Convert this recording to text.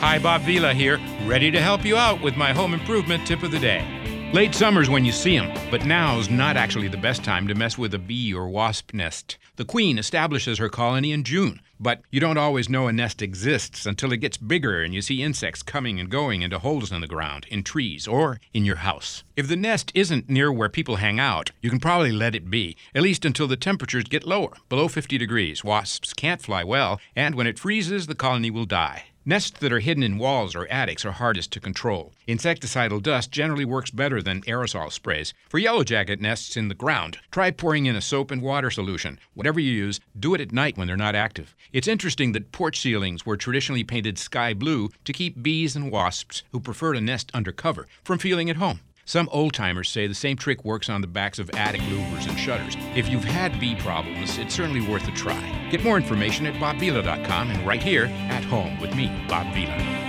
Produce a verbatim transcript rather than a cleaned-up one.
Hi, Bob Vila here, ready to help you out with my home improvement tip of the day. Late summer's when you see them, but now's not actually the best time to mess with a bee or wasp nest. The queen establishes her colony in June, but you don't always know a nest exists until it gets bigger and you see insects coming and going into holes in the ground, in trees, or in your house. If the nest isn't near where people hang out, you can probably let it be, at least until the temperatures get lower, below fifty degrees. Wasps can't fly well, and when it freezes, the colony will die. Nests that are hidden in walls or attics are hardest to control. Insecticidal dust generally works better than aerosol sprays. For yellow jacket nests in the ground, try pouring in a soap and water solution. Whatever you use, do it at night when they're not active. It's interesting that porch ceilings were traditionally painted sky blue to keep bees and wasps who prefer to nest under cover from feeling at home. Some old-timers say the same trick works on the backs of attic louvers and shutters. If you've had bee problems, it's certainly worth a try. Get more information at bob vila dot com and right here at home with me, Bob Vila.